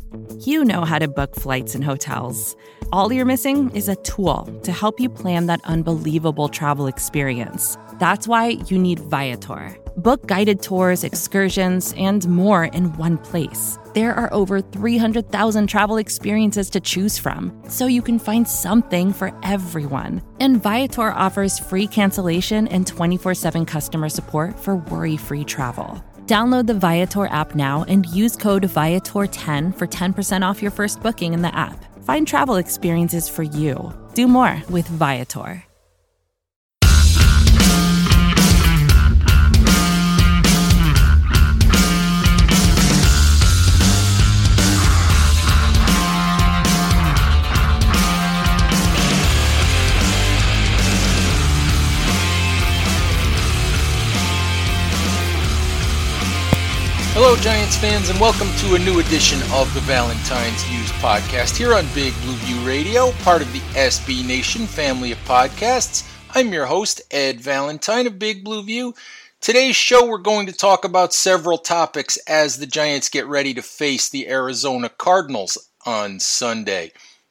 You know how to book flights and hotels. All you're missing is a tool to help you plan that unbelievable travel experience. That's why you need Viator. Book guided tours, excursions, and more in one place. There are over 300,000 travel experiences to choose from, so you can find something for everyone. And Viator offers free cancellation and 24/7 customer support for worry-free travel. Download the Viator app now and use code Viator10 for 10% off your first booking in the app. Find travel experiences for you. Do more with Viator. Hello, Giants fans, and welcome to a new edition of the Valentine's Views podcast here on Big Blue View Radio, part of the SB Nation family of podcasts. I'm your host, Ed Valentine of Big Blue View. Today's show, we're going to talk about several topics as the Giants get ready to face the Arizona Cardinals on Sunday.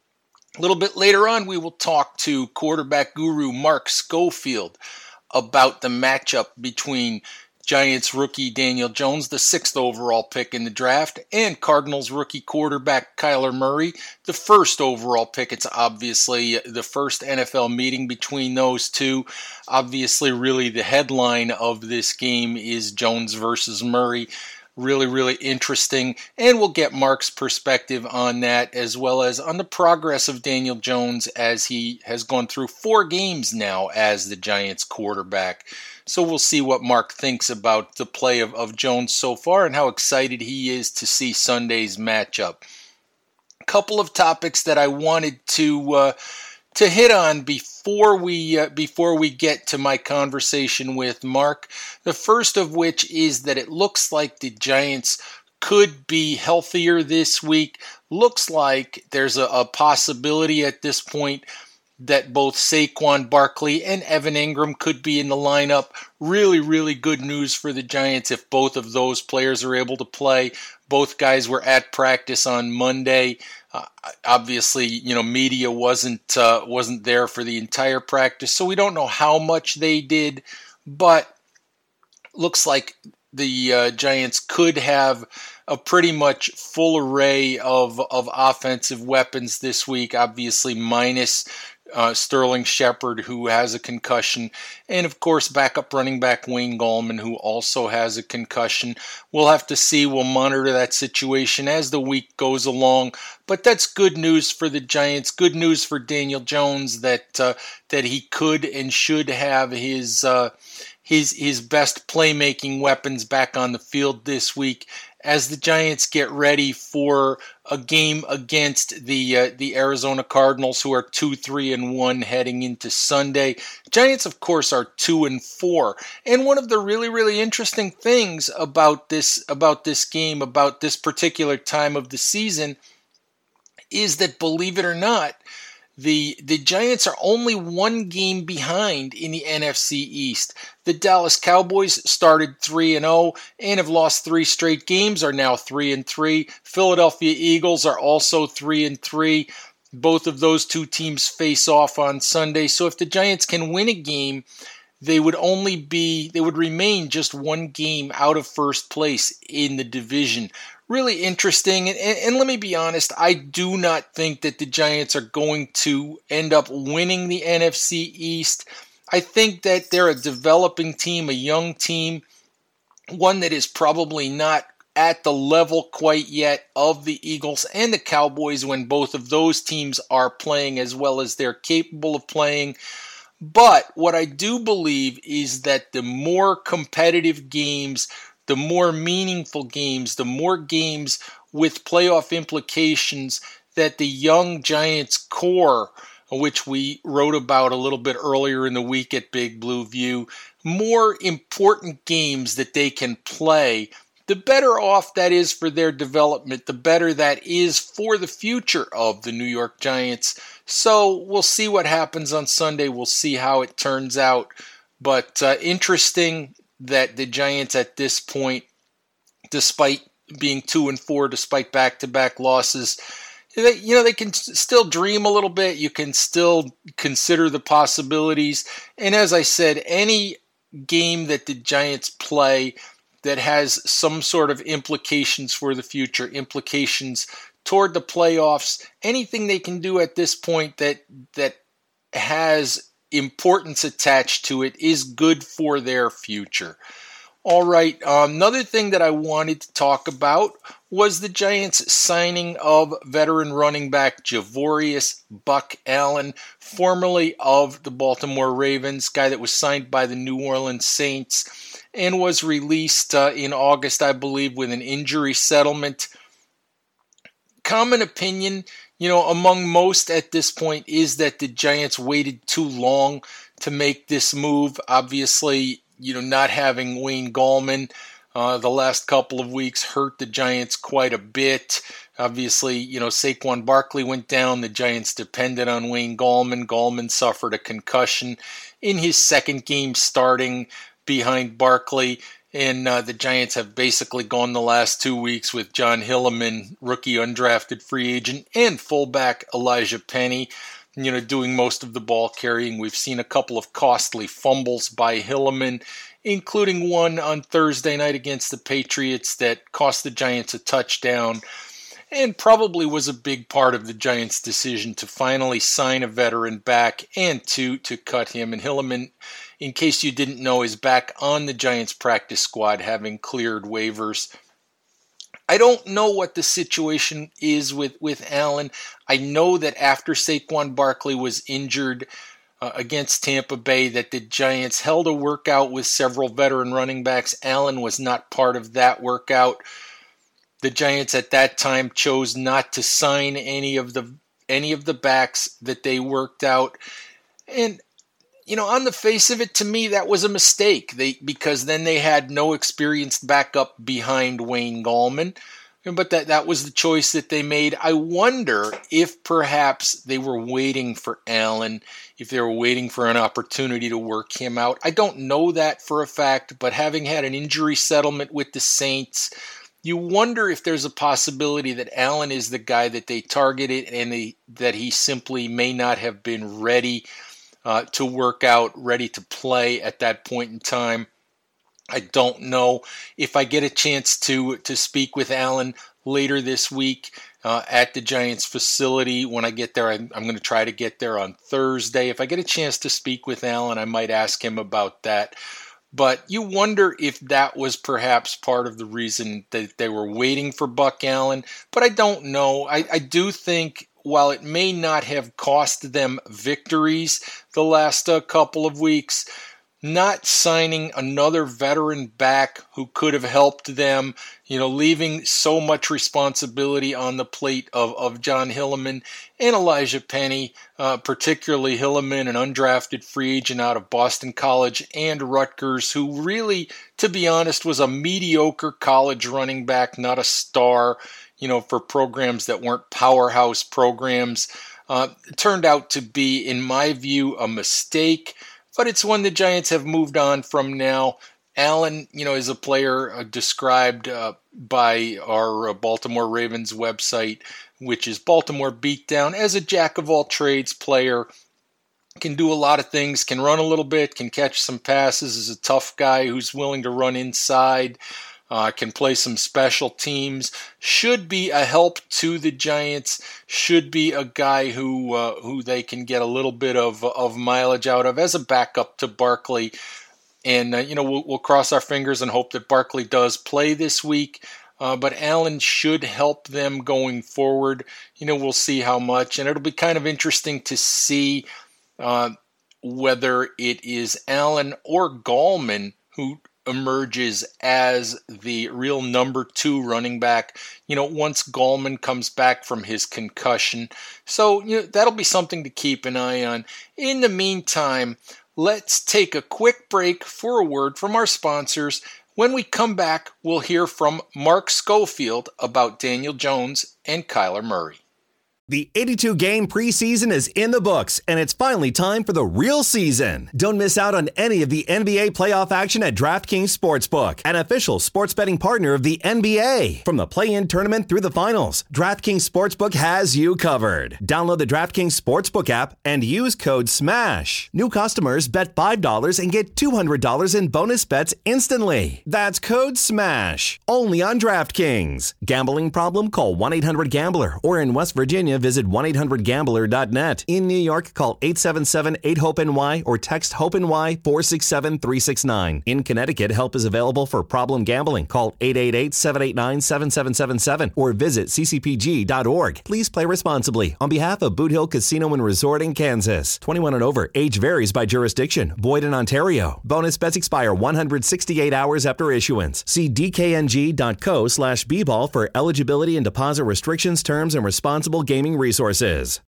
A little bit later on, we will talk to quarterback guru Mark Schofield about the matchup between Giants rookie Daniel Jones, the 6th overall pick in the draft, and Cardinals rookie quarterback Kyler Murray, the 1st overall pick. It's obviously the first NFL meeting between those two. Obviously, really the headline of this game is Jones versus Murray. Really, really interesting, and we'll get Mark's perspective on that, as well as on the progress of Daniel Jones as he has gone through 4 games now as the Giants quarterback. So we'll see what Mark thinks about the play of Jones so far and how excited he is to see Sunday's matchup. A couple of topics that I wanted to hit on before we get to my conversation with Mark. The first of which is that it looks like the Giants could be healthier this week. Looks like there's a possibility at this point that both Saquon Barkley and Evan Engram could be in the lineup. Really, really good news for the Giants if both of those players are able to play. Both guys were at practice on Monday. Obviously, media wasn't there for the entire practice, so we don't know how much they did, but looks like the Giants could have a pretty much full array of offensive weapons this week, obviously minus Sterling Shepard, who has a concussion, and of course backup running back Wayne Gallman, who also has a concussion. We'll have to see. We'll monitor that situation as the week goes along, but that's good news for the Giants. Good news for Daniel Jones that he could and should have his best playmaking weapons back on the field this week as the Giants get ready for a game against the Arizona Cardinals, who are 2-3-1 heading into Sunday. Giants, of course, are 2-4. And one of the really, really interesting things about this game, about this particular time of the season, is that, believe it or not, the Giants are only 1 game behind in the NFC East. The Dallas Cowboys started 3-0 and have lost 3 straight games, are now 3-3. Philadelphia Eagles are also 3-3. Both of those 2 teams face off on Sunday. So if the Giants can win a game, they would remain just 1 game out of first place in the division. Really interesting, and let me be honest, I do not think that the Giants are going to end up winning the NFC East. I think that they're a developing team, a young team, one that is probably not at the level quite yet of the Eagles and the Cowboys when both of those teams are playing as well as they're capable of playing. But what I do believe is that the more competitive games, the more meaningful games, the more games with playoff implications that the young Giants core, which we wrote about a little bit earlier in the week at Big Blue View, more important games that they can play, the better off that is for their development, the better that is for the future of the New York Giants. So we'll see what happens on Sunday. We'll see how it turns out. But interesting that the Giants at this point, despite being 2-4 despite back-to-back losses. They can still dream a little bit. You can still consider the possibilities. And as I said, any game that the Giants play that has some sort of implications for the future, implications toward the playoffs, anything they can do at this point that has importance attached to it is good for their future. All right, another thing that I wanted to talk about was the Giants' signing of veteran running back Javorius Buck Allen, formerly of the Baltimore Ravens, guy that was signed by the New Orleans Saints and was released in August, I believe, with an injury settlement. Common opinion, among most at this point is that the Giants waited too long to make this move. Obviously, not having Wayne Gallman the last couple of weeks hurt the Giants quite a bit. Obviously, Saquon Barkley went down. The Giants depended on Wayne Gallman. Gallman suffered a concussion in his second game starting behind Barkley. And the Giants have basically gone the last 2 weeks with John Hilliman, rookie undrafted free agent, and fullback Elijah Penny, doing most of the ball carrying. We've seen a couple of costly fumbles by Hilliman, including one on Thursday night against the Patriots that cost the Giants a touchdown and probably was a big part of the Giants' decision to finally sign a veteran back and to cut him. And Hilliman, in case you didn't know, is back on the Giants practice squad, having cleared waivers. I don't know what the situation is with Allen. I know that after Saquon Barkley was injured against Tampa Bay, that the Giants held a workout with several veteran running backs. Allen was not part of that workout. The Giants at that time chose not to sign any of the backs that they worked out. And on the face of it, to me, that was a mistake. Because then they had no experienced backup behind Wayne Gallman. But that was the choice that they made. I wonder if perhaps they were waiting for Allen, if they were waiting for an opportunity to work him out. I don't know that for a fact, but having had an injury settlement with the Saints, you wonder if there's a possibility that Allen is the guy that they targeted and that he simply may not have been ready to work out, ready to play at that point in time. I don't know. If I get a chance to speak with Allen later this week at the Giants facility, when I get there, I'm going to try to get there on Thursday. If I get a chance to speak with Allen, I might ask him about that. But you wonder if that was perhaps part of the reason that they were waiting for Buck Allen. But I don't know. I do think, while it may not have cost them victories the last couple of weeks, not signing another veteran back who could have helped them, leaving so much responsibility on the plate of John Hilliman and Elijah Penny, particularly Hilliman, an undrafted free agent out of Boston College and Rutgers, who really, to be honest, was a mediocre college running back, not a star, for programs that weren't powerhouse programs. It turned out to be, in my view, a mistake. But it's one the Giants have moved on from now. Allen, is a player described by our Baltimore Ravens website, which is Baltimore Beatdown, as a jack-of-all-trades player. Can do a lot of things, can run a little bit, can catch some passes, is a tough guy who's willing to run inside, can play some special teams, should be a help to the Giants, should be a guy who they can get a little bit of mileage out of as a backup to Barkley. And, we'll cross our fingers and hope that Barkley does play this week. But Allen should help them going forward. We'll see how much. And it'll be kind of interesting to see whether it is Allen or Gallman who emerges as the real number 2 running back, once Gallman comes back from his concussion. So, that'll be something to keep an eye on. In the meantime, let's take a quick break for a word from our sponsors. When we come back, we'll hear from Mark Schofield about Daniel Jones and Kyler Murray. The 82-game preseason is in the books, and it's finally time for the real season. Don't miss out on any of the NBA playoff action at DraftKings Sportsbook, an official sports betting partner of the NBA. From the play-in tournament through the finals, DraftKings Sportsbook has you covered. Download the DraftKings Sportsbook app and use code SMASH. New customers bet $5 and get $200 in bonus bets instantly. That's code SMASH. Only on DraftKings. Gambling problem? Call 1-800-GAMBLER. Or in West Virginia, visit 1-800-GAMBLER.net. In New York, call 877-8-HOPE-NY or text HOPE-NY 467-369. In Connecticut, help is available for problem gambling. Call 888-789-7777 or visit ccpg.org. Please play responsibly. On behalf of Boot Hill Casino and Resort in Kansas. 21 and over. Age varies by jurisdiction. Void in Ontario. Bonus bets expire 168 hours after issuance. See dkng.co/bball for eligibility and deposit restrictions, terms, and responsible gaming resources.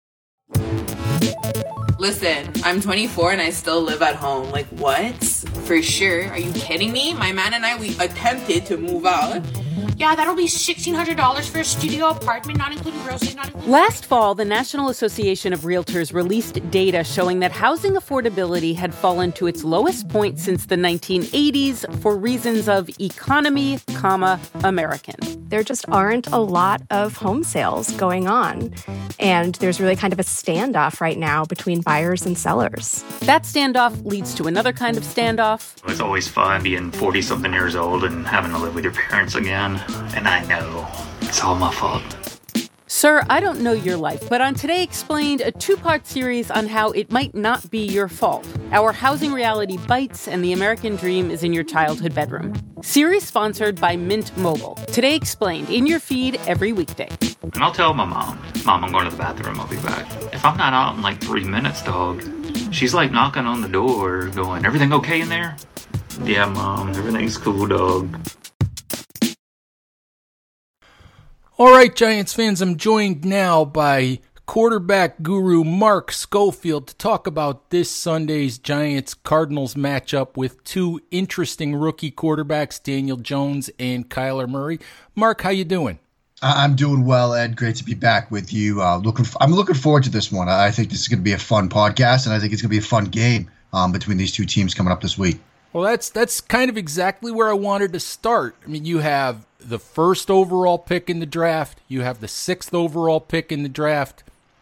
Listen, I'm 24 and I still live at home. Like, what? For sure. Are you kidding me? My man and I, we attempted to move out. Yeah, that'll be $1,600 for a studio apartment, not including groceries, not including... Last fall, the National Association of Realtors released data showing that housing affordability had fallen to its lowest point since the 1980s for reasons of economy, American. There just aren't a lot of home sales going on. And there's really kind of a standoff right now between buyers and sellers. That standoff leads to another kind of standoff. It's always fun being 40-something years old and having to live with your parents again. And I know it's all my fault. Sir, I don't know your life, but on Today Explained, a two-part series on how it might not be your fault. Our housing reality bites and the American dream is in your childhood bedroom. Series sponsored by Mint Mobile. Today Explained, in your feed every weekday. And I'll tell my mom, I'm going to the bathroom, I'll be back. If I'm not out in like 3 minutes, dog, she's like knocking on the door going, everything okay in there? Yeah, Mom, everything's cool, dog. All right, Giants fans, I'm joined now by quarterback guru Mark Schofield to talk about this Sunday's Giants-Cardinals matchup with two interesting rookie quarterbacks, Daniel Jones and Kyler Murray. Mark, how you doing? I'm doing well, Ed. Great to be back with you. I'm looking forward to this one. I think this is going to be a fun podcast, and I think it's going to be a fun game between these two teams coming up this week. Well, that's kind of exactly where I wanted to start. I mean, you have the first overall pick in the draft. You have the sixth overall pick in the draft.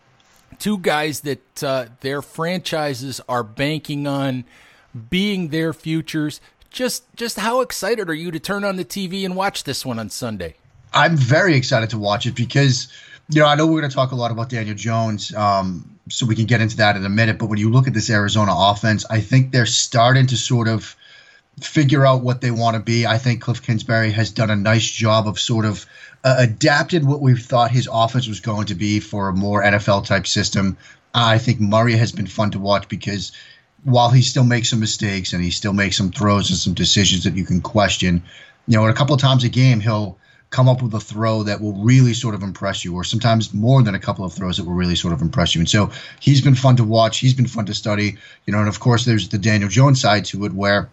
Two guys that their franchises are banking on being their futures. Just how excited are you to turn on the TV and watch this one on Sunday? I'm very excited to watch it because, I know we're going to talk a lot about Daniel Jones, so we can get into that in a minute. But when you look at this Arizona offense, I think they're starting to sort of figure out what they want to be. I think Cliff Kingsbury has done a nice job of sort of adapted what we thought his offense was going to be for a more NFL-type system. I think Murray has been fun to watch because while he still makes some mistakes and he still makes some throws and some decisions that you can question, a couple of times a game he'll come up with a throw that will really sort of impress you, or sometimes more than a couple of throws that will really sort of impress you. And so he's been fun to watch. He's been fun to study. And of course there's the Daniel Jones side to it where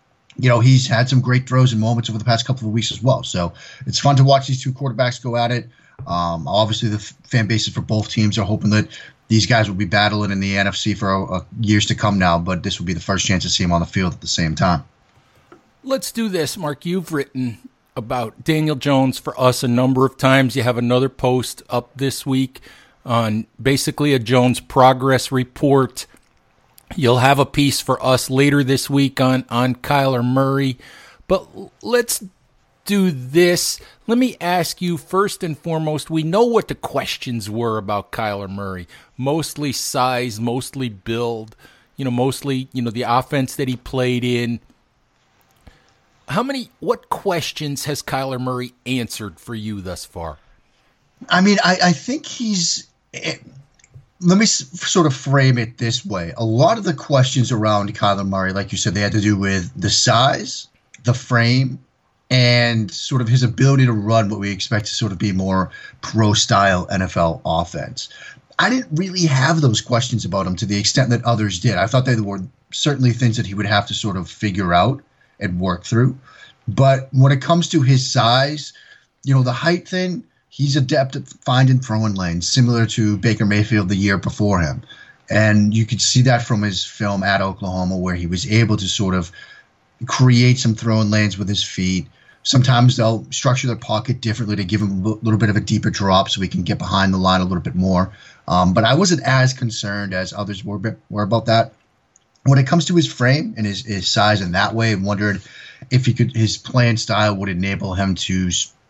he's had some great throws and moments over the past couple of weeks as well. So it's fun to watch these two quarterbacks go at it. Obviously, the fan bases for both teams are hoping that these guys will be battling in the NFC for years to come now, but this will be the first chance to see them on the field at the same time. Let's do this, Mark. You've written about Daniel Jones for us a number of times. You have another post up this week on basically a Jones progress report. You'll have a piece for us later this week on Kyler Murray. But let's do this. Let me ask you first and foremost, we know what the questions were about Kyler Murray. Mostly size, mostly build, mostly, the offense that he played in. What questions has Kyler Murray answered for you thus far? I mean, I think let me sort of frame it this way. A lot of the questions around Kyler Murray, like you said, they had to do with the size, the frame, and sort of his ability to run what we expect to sort of be more pro-style NFL offense. I didn't really have those questions about him to the extent that others did. I thought they were certainly things that he would have to sort of figure out and work through. But when it comes to his size, the height thing, he's adept at finding throwing lanes, similar to Baker Mayfield the year before him. And you could see that from his film at Oklahoma, where he was able to sort of create some throwing lanes with his feet. Sometimes they'll structure their pocket differently to give him a little bit of a deeper drop so he can get behind the line a little bit more. But I wasn't as concerned as others were about that. When it comes to his frame and his size in that way, I wondered if his playing style would enable him to,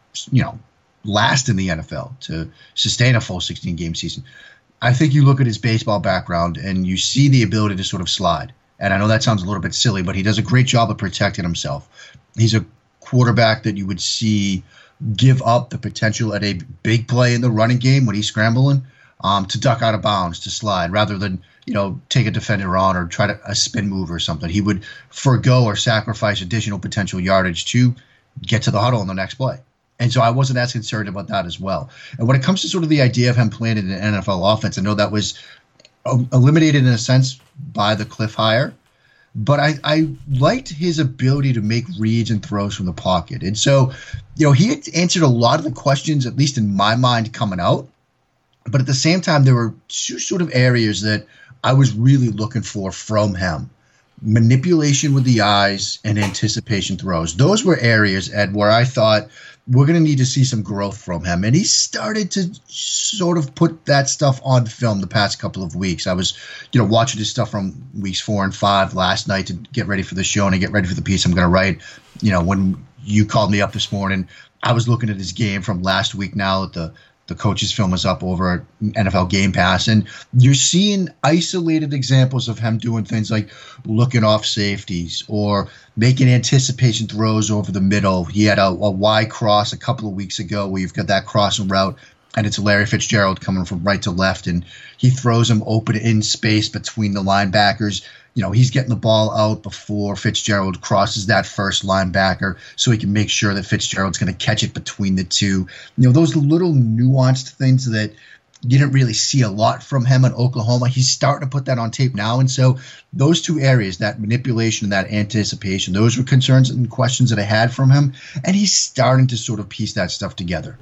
last in the NFL, to sustain a full 16-game season. I think you look at his baseball background and you see the ability to sort of slide. And I know that sounds a little bit silly, but he does a great job of protecting himself. He's a quarterback that you would see give up the potential at a big play in the running game when he's scrambling to duck out of bounds, to slide, rather than, take a defender on or try a spin move or something. He would forego or sacrifice additional potential yardage to get to the huddle in the next play. And so I wasn't as concerned about that as well. And when it comes to sort of the idea of him playing in an NFL offense, I know that was eliminated in a sense by the Cliff hire, but I liked his ability to make reads and throws from the pocket. And so, he had answered a lot of the questions, at least in my mind, coming out. But at the same time, there were two sort of areas that I was really looking for from him. Manipulation with the eyes and anticipation throws. Those were areas, Ed, where I thought we're going to need to see some growth from him. And he started to sort of put that stuff on film the past couple of weeks. I was, watching his stuff from weeks 4 and 5 last night to get ready for the show and to get ready for the piece I'm going to write. When you called me up this morning, I was looking at his game from last week now that the coach's film is up over at NFL Game Pass, and you're seeing isolated examples of him doing things like looking off safeties or making anticipation throws over the middle. He had a Y cross a couple of weeks ago where you've got that crossing route, and it's Larry Fitzgerald coming from right to left, and he throws him open in space between the linebackers. He's getting the ball out before Fitzgerald crosses that first linebacker so he can make sure that Fitzgerald's going to catch it between the two. Those little nuanced things that you didn't really see a lot from him in Oklahoma. He's starting to put that on tape now. And so those two areas, that manipulation and that anticipation, those were concerns and questions that I had from him. And he's starting to sort of piece that stuff together.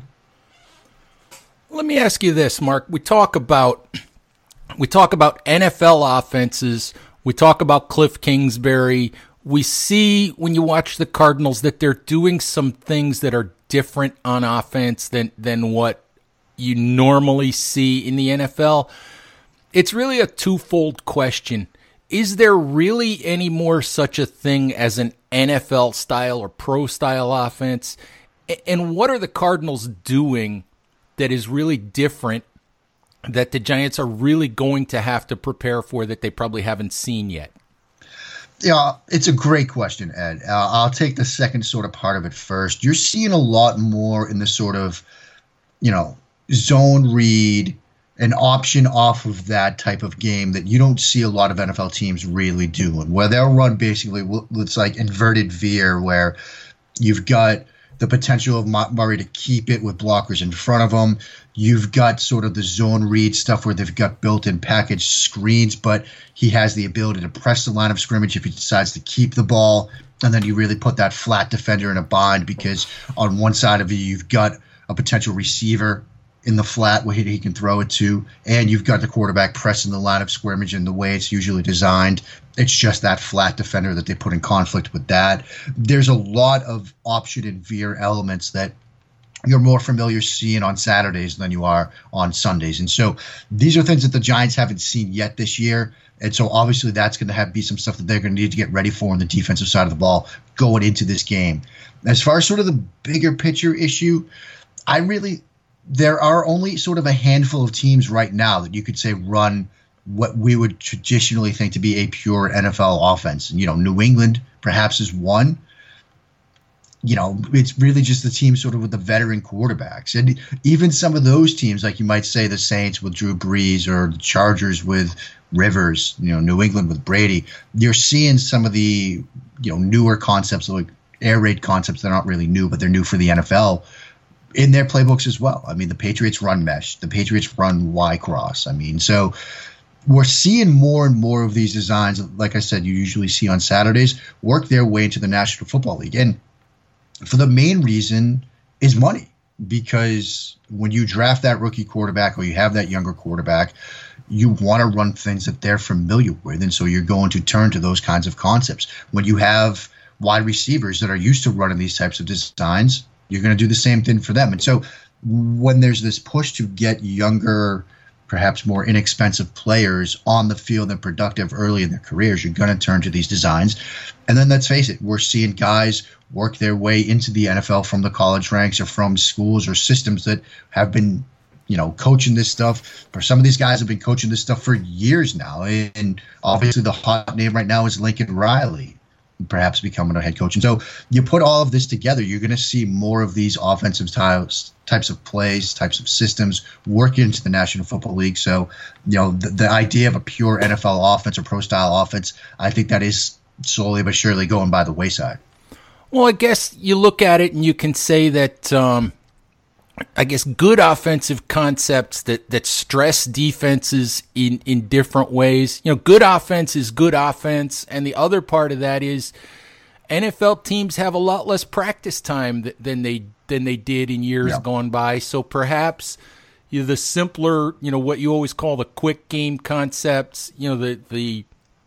Let me ask you this, Mark. We talk about NFL offenses. We talk about Cliff Kingsbury. We see when you watch the Cardinals that they're doing some things that are different on offense than what you normally see in the NFL. It's really a twofold question. Is there really any more such a thing as an NFL style or pro style offense? And what are the Cardinals doing that is really different that the Giants are really going to have to prepare for that they probably haven't seen yet? Yeah, it's a great question, Ed. I'll take the second sort of part of it first. You're seeing a lot more in the sort of, zone read, an option off of that type of game that you don't see a lot of NFL teams really doing, where they'll run basically what's like inverted veer, where you've got the potential of Murray to keep it with blockers in front of him. You've got sort of the zone read stuff where they've got built-in package screens, but he has the ability to press the line of scrimmage if he decides to keep the ball. And then you really put that flat defender in a bind because on one side of you, you've got a potential receiver in the flat where he can throw it to, and you've got the quarterback pressing the line of scrimmage in the way it's usually designed. It's just that flat defender that they put in conflict with that. There's a lot of option and veer elements that you're more familiar seeing on Saturdays than you are on Sundays. And so these are things that the Giants haven't seen yet this year. And so obviously that's going to be some stuff that they're going to need to get ready for on the defensive side of the ball going into this game. As far as sort of the bigger picture issue, there are only sort of a handful of teams right now that you could say run what we would traditionally think to be a pure NFL offense. And, New England perhaps is one. It's really just the team sort of with the veteran quarterbacks. And even some of those teams, like you might say the Saints with Drew Brees or the Chargers with Rivers, New England with Brady, you're seeing some of the, newer concepts, like air raid concepts. They're not really new, but they're new for the NFL in their playbooks as well. I mean, the Patriots run mesh. The Patriots run Y cross. So we're seeing more and more of these designs, like I said, you usually see on Saturdays, work their way into the National Football League. And for the main reason is money. because when you draft that rookie quarterback or you have that younger quarterback, you want to run things that they're familiar with. And so you're going to turn to those kinds of concepts. When you have wide receivers that are used to running these types of designs, you're going to do the same thing for them. And so when there's this push to get younger, perhaps more inexpensive players on the field and productive early in their careers, you're going to turn to these designs. And then let's face it, we're seeing guys work their way into the NFL from the college ranks or from schools or systems that have been, coaching this stuff. For some of these guys have been coaching this stuff for years now. And obviously the hot name right now is Lincoln Riley, perhaps becoming a head coach. And so you put all of this together, you're going to see more of these offensive types of plays, types of systems work into the National Football League. So, the idea of a pure NFL offense or pro-style offense, I think that is slowly but surely going by the wayside. Well, I guess you look at it and you can say that, good offensive concepts that stress defenses in different ways. Good offense is good offense, and the other part of that is NFL teams have a lot less practice time than they did in years gone by. So perhaps the simpler, what you always call the quick game concepts, the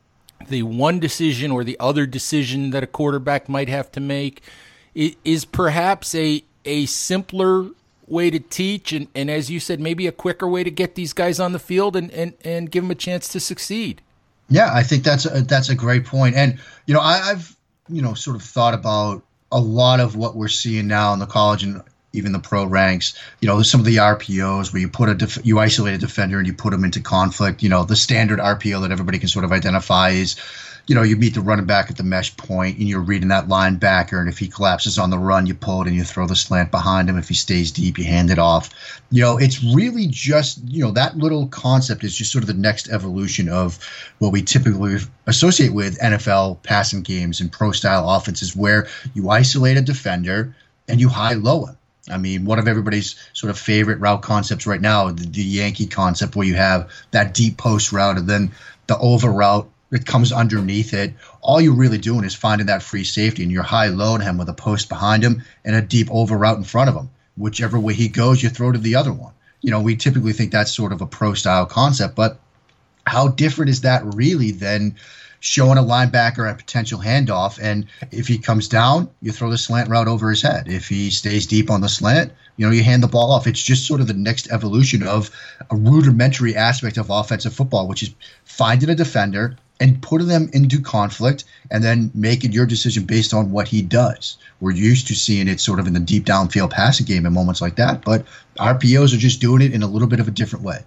one decision or the other decision that a quarterback might have to make is perhaps a simpler way to teach, and as you said, maybe a quicker way to get these guys on the field and give them a chance to succeed. Yeah, I think that's a great point. And I've sort of thought about a lot of what we're seeing now in the college and even the pro ranks. Some of the RPOs where you put you isolate a defender and you put them into conflict. The standard RPO that everybody can sort of identify is, you meet the running back at the mesh point and you're reading that linebacker, and if he collapses on the run, you pull it and you throw the slant behind him. If he stays deep, you hand it off. It's really just, that little concept is just sort of the next evolution of what we typically associate with NFL passing games and pro-style offenses, where you isolate a defender and you high-low him. I mean, one of everybody's sort of favorite route concepts right now, the Yankee concept, where you have that deep post route and then the over route that comes underneath it. All you're really doing is finding that free safety, and you're high-loading him with a post behind him and a deep over route in front of him. Whichever way he goes, you throw to the other one. We typically think that's sort of a pro-style concept, but how different is that really than showing a linebacker a potential handoff, and if he comes down, you throw the slant route over his head. If he stays deep on the slant, you hand the ball off. It's just sort of the next evolution of a rudimentary aspect of offensive football, which is finding a defender and putting them into conflict and then making your decision based on what he does. We're used to seeing it sort of in the deep downfield passing game in moments like that, but RPOs are just doing it in a little bit of a different way.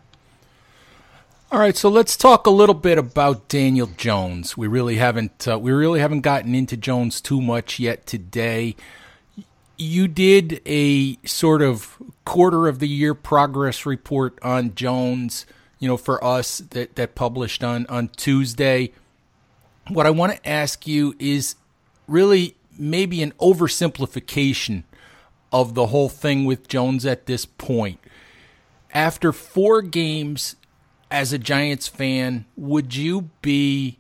All right, so let's talk a little bit about Daniel Jones. We really haven't gotten into Jones too much yet today. You did a sort of quarter of the year progress report on Jones, for us that published on Tuesday. What I want to ask you is really maybe an oversimplification of the whole thing with Jones at this point. After 4 games as a Giants fan, would you be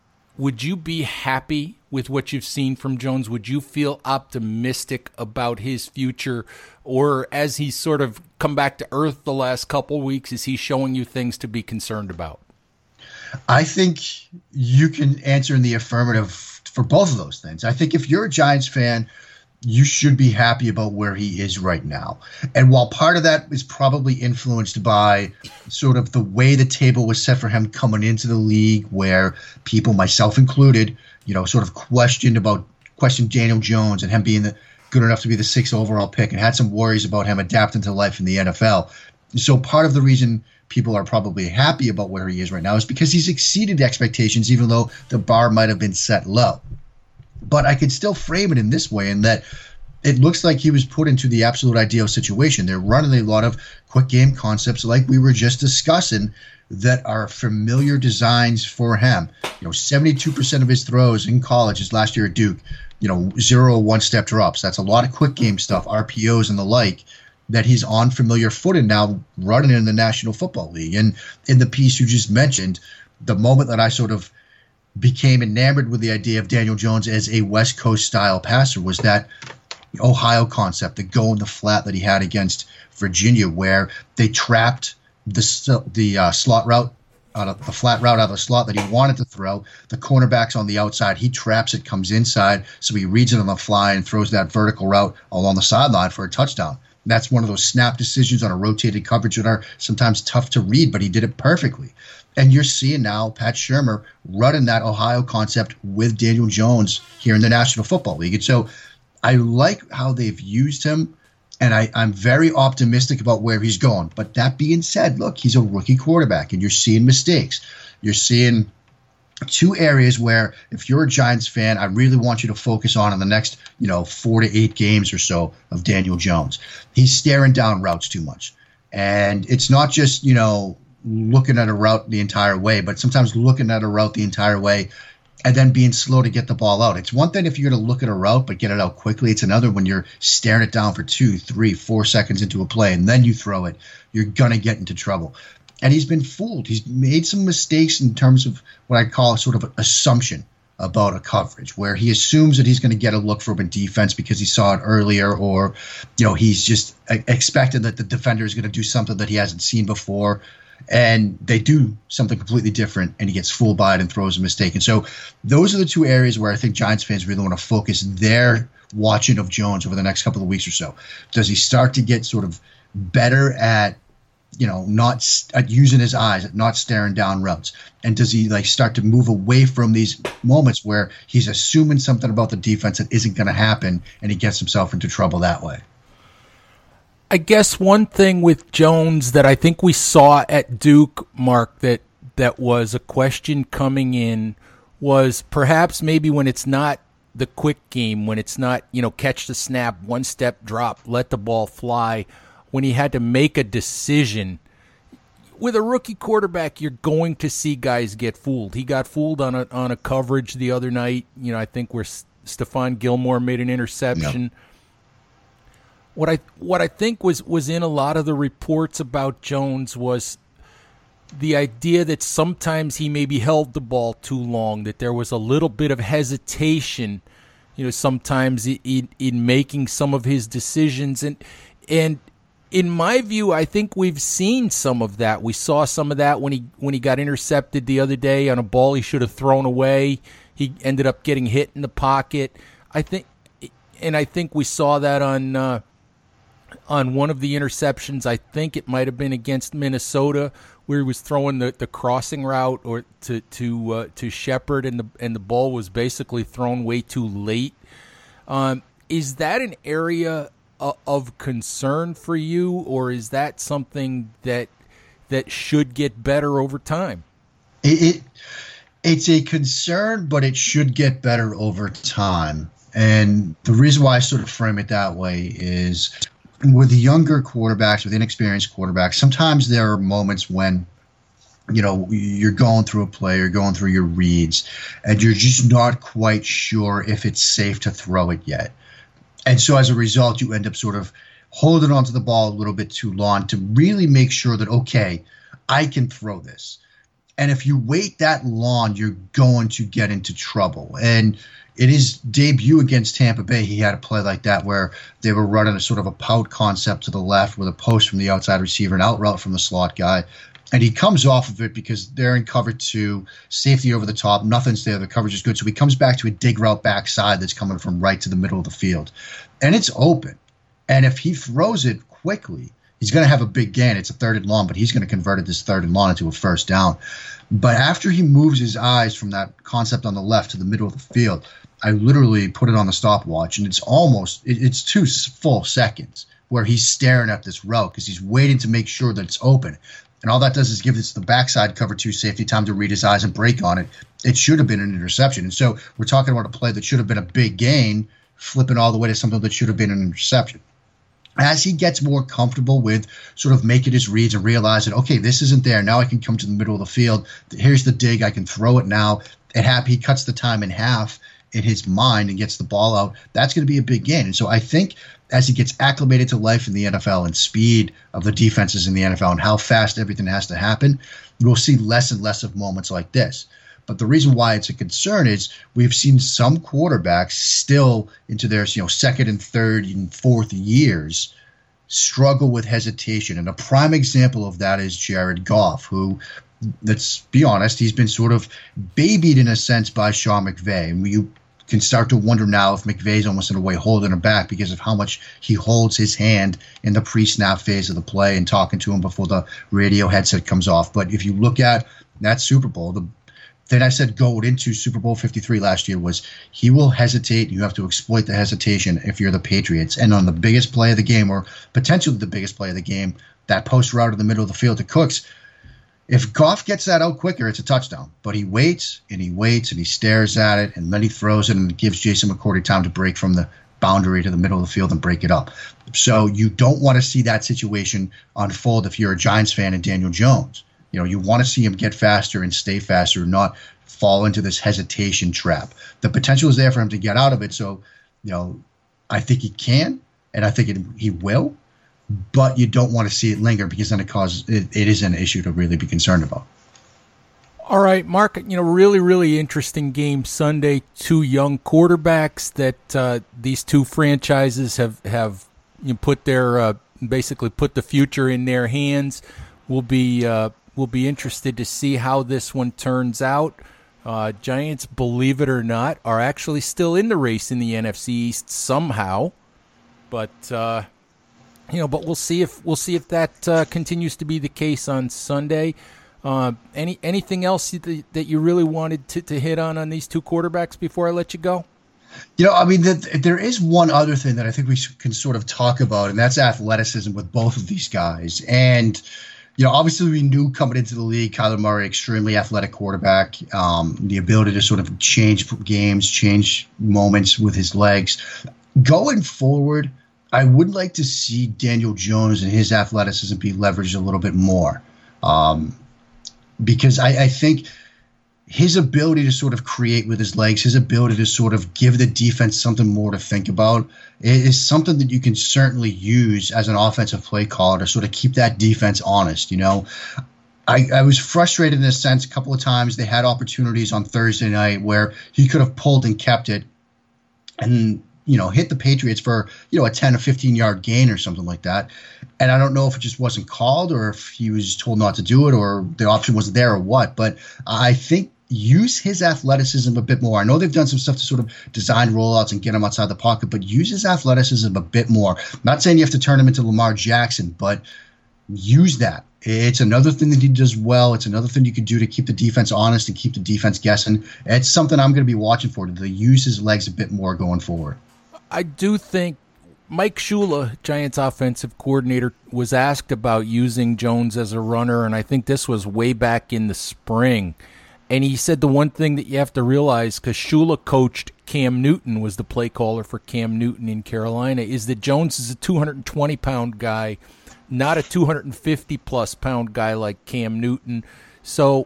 happy with what you've seen from Jones? Would you feel optimistic about his future? Or as he's sort of come back to earth the last couple weeks, is he showing you things to be concerned about? I think you can answer in the affirmative for both of those things. I think if you're a Giants fan, you should be happy about where he is right now. And while part of that is probably influenced by sort of the way the table was set for him coming into the league, where people, myself included, sort of questioned Daniel Jones and him being good enough to be the 6th overall pick, and had some worries about him adapting to life in the NFL. So part of the reason people are probably happy about where he is right now is because he's exceeded expectations, even though the bar might have been set low. But I could still frame it in this way, in that it looks like he was put into the absolute ideal situation. They're running a lot of quick game concepts like we were just discussing that are familiar designs for him. 72% of his throws in college, his last year at Duke, 0 one-step drops. That's a lot of quick game stuff, RPOs and the like, that he's on familiar footing now running in the National Football League. And in the piece you just mentioned, the moment that I sort of became enamored with the idea of Daniel Jones as a West Coast style passer was that Ohio concept, the go in the flat that he had against Virginia, where they trapped the slot route, the flat route out of the slot that he wanted to throw. The cornerback's on the outside. He traps it, comes inside, so he reads it on the fly and throws that vertical route along the sideline for a touchdown. That's one of those snap decisions on a rotated coverage that are sometimes tough to read, but he did it perfectly. And you're seeing now Pat Shurmur running that Ohio concept with Daniel Jones here in the National Football League. And so I like how they've used him, and I'm very optimistic about where he's going. But that being said, look, he's a rookie quarterback, and you're seeing mistakes. You're seeing two areas where, if you're a Giants fan, I really want you to focus on in the next, 4 to 8 games or so of Daniel Jones. He's staring down routes too much. And it's not just, looking at a route the entire way, but sometimes looking at a route the entire way and then being slow to get the ball out. It's one thing if you're going to look at a route but get it out quickly. It's another when you're staring it down for 2, 3, 4 seconds into a play and then you throw it. You're going to get into trouble. And he's been fooled. He's made some mistakes in terms of what I call sort of an assumption about a coverage, where he assumes that he's going to get a look from a defense because he saw it earlier, or he's just expecting that the defender is going to do something that he hasn't seen before. And they do something completely different, and he gets fooled by it and throws a mistake. And so those are the two areas where I think Giants fans really want to focus their watching of Jones over the next couple of weeks or so. Does he start to get sort of better at, not at using his eyes, at not staring down routes? And does he start to move away from these moments where he's assuming something about the defense that isn't going to happen, and he gets himself into trouble that way? I guess one thing with Jones that I think we saw at Duke, Mark, that was a question coming in was perhaps maybe when it's not the quick game, when it's not, catch the snap, one step drop, let the ball fly, when he had to make a decision. With a rookie quarterback, you're going to see guys get fooled. He got fooled on a coverage the other night, I think where Stephon Gilmore made an interception. Yep. What I think was in a lot of the reports about Jones was the idea that sometimes he maybe held the ball too long, that there was a little bit of hesitation, sometimes in making some of his decisions. And in my view, I think we've seen some of that. We saw some of that when he got intercepted the other day on a ball he should have thrown away. He ended up getting hit in the pocket. I think we saw that on one of the interceptions. I think it might have been against Minnesota, where he was throwing the crossing route or to Shepard, and the ball was basically thrown way too late. Is that an area of concern for you, or is that something that should get better over time? It's a concern, but it should get better over time. And the reason why I sort of frame it that way is, with the younger quarterbacks, with inexperienced quarterbacks, sometimes there are moments when, you're going through a play, you're going through your reads, and you're just not quite sure if it's safe to throw it yet. And so as a result, you end up sort of holding onto the ball a little bit too long to really make sure that, okay, I can throw this. And if you wait that long, you're going to get into trouble. And in his debut against Tampa Bay, he had a play like that where they were running a sort of a pout concept to the left with a post from the outside receiver, an out route from the slot guy. And he comes off of it because they're in cover 2, safety over the top, nothing's there, the coverage is good. So he comes back to a dig route backside that's coming from right to the middle of the field. And it's open. And if he throws it quickly, he's going to have a big gain. It's a 3rd and long, but he's going to convert it this 3rd and long into a first down. But after he moves his eyes from that concept on the left to the middle of the field, I literally put it on the stopwatch, and it's 2 full seconds where he's staring at this route because he's waiting to make sure that it's open. And all that does is give the backside cover 2 safety time to read his eyes and break on it. It should have been an interception. And so we're talking about a play that should have been a big gain, flipping all the way to something that should have been an interception. As he gets more comfortable with sort of making his reads and realizing, okay, this isn't there. Now I can come to the middle of the field. Here's the dig. I can throw it now. He cuts the time in half in his mind and gets the ball out. That's going to be a big gain. And so I think as he gets acclimated to life in the NFL and speed of the defenses in the NFL and how fast everything has to happen, we'll see less and less of moments like this. But the reason why it's a concern is we've seen some quarterbacks still into their second and third and fourth years struggle with hesitation. And a prime example of that is Jared Goff, who, let's be honest, he's been sort of babied in a sense by Sean McVay. And you can start to wonder now if McVay's almost in a way holding him back because of how much he holds his hand in the pre-snap phase of the play and talking to him before the radio headset comes off. But if you look at that Super Bowl, the thing I said going into Super Bowl 53 last year was he will hesitate. You have to exploit the hesitation if you're the Patriots. And on the biggest play of the game, or potentially the biggest play of the game, that post route in the middle of the field to Cooks, if Goff gets that out quicker, it's a touchdown. But he waits and he waits and he stares at it, and then he throws it and gives Jason McCourty time to break from the boundary to the middle of the field and break it up. So you don't want to see that situation unfold if you're a Giants fan and Daniel Jones. You want to see him get faster and stay faster, not fall into this hesitation trap. The potential is there for him to get out of it. So, I think he can, and I think he will. But you don't want to see it linger because then it is an issue to really be concerned about. All right, Mark, really, really interesting game Sunday. Two young quarterbacks that these two franchises have put their basically put the future in their hands. We'll be interested to see how this one turns out. Giants, believe it or not, are actually still in the race in the NFC East somehow, but we'll see if that continues to be the case on Sunday. Anything else that you really wanted to hit on these two quarterbacks before I let you go? There is one other thing that I think we can sort of talk about, and that's athleticism with both of these guys. And obviously we knew coming into the league, Kyler Murray, extremely athletic quarterback, the ability to sort of change games, change moments with his legs. Going forward, I would like to see Daniel Jones and his athleticism be leveraged a little bit more, because I think his ability to sort of create with his legs, his ability to sort of give the defense something more to think about is something that you can certainly use as an offensive play caller to sort of keep that defense honest. I was frustrated in a sense a couple of times. They had opportunities on Thursday night where he could have pulled and kept it and hit the Patriots for, a 10 or 15-yard gain or something like that. And I don't know if it just wasn't called or if he was told not to do it or the option wasn't there or what. But I think use his athleticism a bit more. I know they've done some stuff to sort of design rollouts and get him outside the pocket, but use his athleticism a bit more. I'm not saying you have to turn him into Lamar Jackson, but use that. It's another thing that he does well. It's another thing you can do to keep the defense honest and keep the defense guessing. It's something I'm going to be watching for, to use his legs a bit more going forward. I do think Mike Shula, Giants offensive coordinator, was asked about using Jones as a runner, and I think this was way back in the spring. And he said the one thing that you have to realize, because Shula coached Cam Newton, was the play caller for Cam Newton in Carolina, is that Jones is a 220-pound guy, not a 250-plus pound guy like Cam Newton. So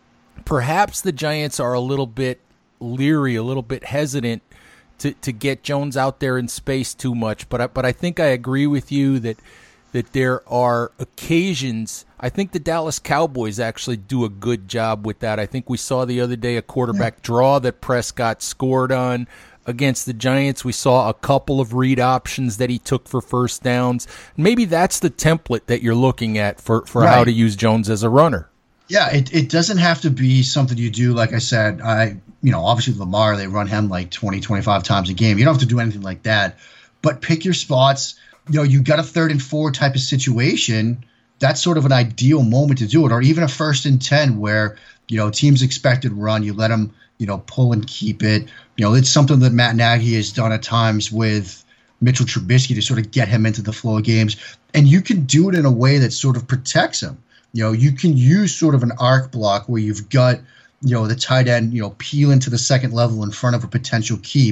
perhaps the Giants are a little bit leery, a little bit hesitant to get Jones out there in space too much. But I think I agree with you that there are occasions. I think the Dallas Cowboys actually do a good job with that. I think we saw the other day a quarterback draw that Prescott scored on. Against the Giants, we saw a couple of read options that he took for first downs. Maybe that's the template that you're looking at for how to use Jones as a runner. Yeah, it doesn't have to be something you do. Like I said, obviously Lamar, they run him like 20, 25 times a game. You don't have to do anything like that. But pick your spots. You got a 3rd and 4 type of situation. That's sort of an ideal moment to do it. Or even a 1st and 10 where, teams expected run. You let them, pull and keep it. It's something that Matt Nagy has done at times with Mitchell Trubisky to sort of get him into the flow of games. And you can do it in a way that sort of protects him. You can use sort of an arc block where you've got, the tight end, peel into the second level in front of a potential keep.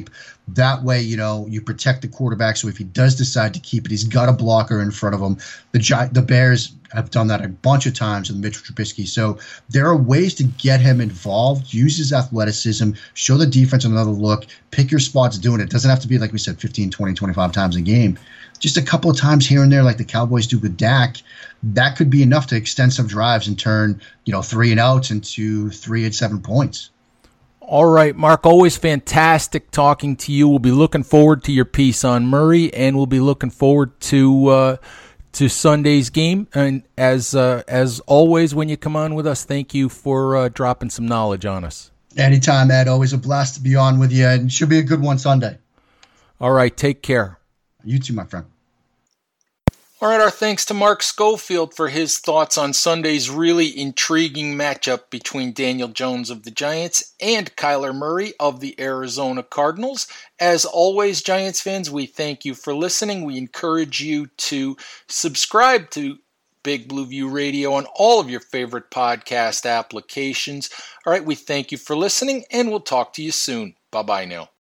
That way, you protect the quarterback. So if he does decide to keep it, he's got a blocker in front of him. The Bears have done that a bunch of times with Mitchell Trubisky. So there are ways to get him involved, use his athleticism, show the defense another look, pick your spots doing it. It doesn't have to be, like we said, 15, 20, 25 times a game. Just a couple of times here and there, like the Cowboys do with Dak, that could be enough to extend some drives and turn, 3 and outs into 3 and 7 points. All right, Mark, always fantastic talking to you. We'll be looking forward to your piece on Murray, and we'll be looking forward to Sunday's game. And as always, when you come on with us, thank you for dropping some knowledge on us. Anytime, Ed. Always a blast to be on with you, and it should be a good one Sunday. All right, take care. You too, my friend. All right, our thanks to Mark Schofield for his thoughts on Sunday's really intriguing matchup between Daniel Jones of the Giants and Kyler Murray of the Arizona Cardinals. As always, Giants fans, we thank you for listening. We encourage you to subscribe to Big Blue View Radio on all of your favorite podcast applications. All right, we thank you for listening, and we'll talk to you soon. Bye-bye now.